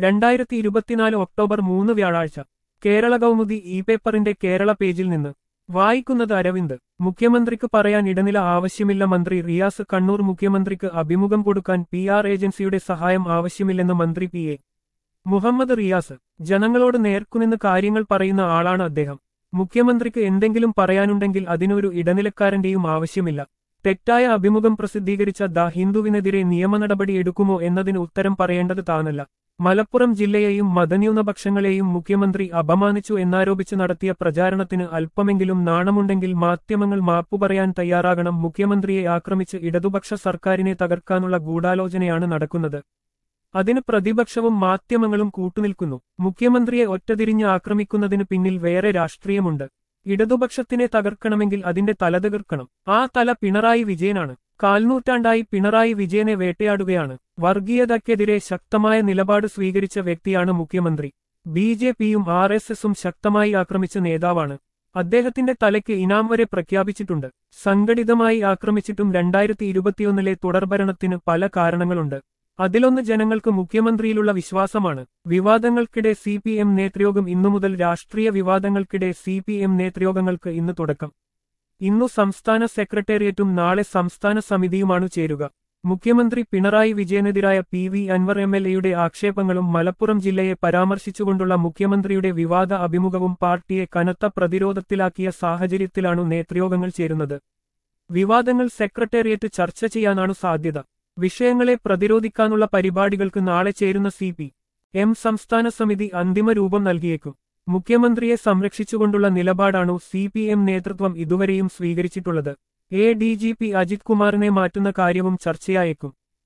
2024 October 3 വ്യാഴാഴ്ച Kerala Kaumudi E പേപ്പറിന്റെ കേരള പേജിൽ നിന്ന് വായിക്കുന്നത് അരവിന്ദ്. മുഖ്യമന്ത്രിക്ക് പറയാൻ ഇടനില ആവശ്യമില്ല. മന്ത്രി റിയാസ് കണ്ണൂർ. മുഖ്യമന്ത്രിക്ക് അഭിമുഖം കൊടുക്കാൻ PR ഏജൻസിയുടെ സഹായം ആവശ്യമില്ലെന്ന് മന്ത്രി PA മുഹമ്മദ് റിയാസ്. ജനങ്ങളോട് നേർക്കുനിന്ന് കാര്യങ്ങൾ പറയുന്ന ആളാണ് അദ്ദേഹം. മുഖ്യമന്ത്രിക്ക് എന്തെങ്കിലും പറയാനുണ്ടെങ്കിൽ അതിനൊരു ഇടനിലക്കാരന്റെയും ആവശ്യമില്ല. തെറ്റായ അഭിമുഖം പ്രസിദ്ധീകരിച്ച ദ ഹിന്ദുവിനെതിരെ നിയമനടപടി എടുക്കുമോ എന്നതിന് ഉത്തരം പറയേണ്ടത് താനല്ല. മലപ്പുറം ജില്ലയെയും മതന്യൂനപക്ഷങ്ങളെയും മുഖ്യമന്ത്രി അപമാനിച്ചു എന്നാരോപിച്ച് നടത്തിയ പ്രചാരണത്തിന് അല്പമെങ്കിലും നാണമുണ്ടെങ്കിൽ മാധ്യമങ്ങൾ മാപ്പു പറയാൻ തയ്യാറാകണം. മുഖ്യമന്ത്രിയെ ആക്രമിച്ച് ഇടതുപക്ഷ സർക്കാരിനെ തകർക്കാനുള്ള ഗൂഢാലോചനയാണ് നടക്കുന്നത്. അതിന് പ്രതിപക്ഷവും മാധ്യമങ്ങളും കൂട്ടുനിൽക്കുന്നു. മുഖ്യമന്ത്രിയെ ഒറ്റതിരിഞ്ഞ് ആക്രമിക്കുന്നതിന് പിന്നിൽ വേറെ രാഷ്ട്രീയമുണ്ട്. ഇടതുപക്ഷത്തിനെ തകർക്കണമെങ്കിൽ അതിന്റെ തല തകർക്കണം. ആ തല പിണറായി വിജയനാണ്. കാൽനൂറ്റാണ്ടായി പിണറായി വിജയനെ വേട്ടയാടുകയാണ്. വർഗീയതയ്ക്കെതിരെ ശക്തമായ നിലപാട് സ്വീകരിച്ച വ്യക്തിയാണ് മുഖ്യമന്ത്രി. BJPയും RSSും ശക്തമായി ആക്രമിച്ച നേതാവാണ്. അദ്ദേഹത്തിന്റെ തലയ്ക്ക് ഇനാം വരെ പ്രഖ്യാപിച്ചിട്ടുണ്ട്. സംഘടിതമായി ആക്രമിച്ചിട്ടും 2021 തുടർഭരണത്തിന് പല കാരണങ്ങളുണ്ട്. അതിലൊന്ന് ജനങ്ങൾക്ക് മുഖ്യമന്ത്രിയിലുള്ള വിശ്വാസമാണ്. വിവാദങ്ങൾക്കിടെ CPM നേതൃയോഗം ഇന്നുമുതൽ. രാഷ്ട്രീയ വിവാദങ്ങൾക്കിടെ CPM നേതൃയോഗങ്ങൾക്ക് ഇന്ന് തുടക്കം. ഇന്നു സംസ്ഥാന സെക്രട്ടേറിയറ്റും നാളെ സംസ്ഥാന സമിതിയുമാണു ചേരുക. മുഖ്യമന്ത്രി പിണറായി വിജയനെതിരായ PV അൻവർ MLAയുടെ ആക്ഷേപങ്ങളും മലപ്പുറം ജില്ലയെ പരാമർശിച്ചുകൊണ്ടുള്ള മുഖ്യമന്ത്രിയുടെ വിവാദ അഭിമുഖവും പാർട്ടിയെ കനത്ത പ്രതിരോധത്തിലാക്കിയ സാഹചര്യത്തിലാണു നേതൃയോഗങ്ങൾ ചേരുന്നത്. വിവാദങ്ങൾ സെക്രട്ടേറിയറ്റ് ചർച്ച ചെയ്യാനാണു സാധ്യത. വിഷയങ്ങളെ പ്രതിരോധിക്കാനുള്ള പരിപാടികൾക്ക് നാളെ ചേരുന്ന CPM സംസ്ഥാന സമിതി അന്തിമ രൂപം നൽകിയേക്കും. മുഖ്യമന്ത്രിയെ സംരക്ഷിച്ചുകൊണ്ടുള്ള നിലപാടാണു CPM നേതൃത്വം ഇതുവരെയും സ്വീകരിച്ചിട്ടുള്ളത്. ADGP അജിത് കുമാറിനെ മാറ്റുന്ന കാര്യവും ചർച്ചയായേക്കും.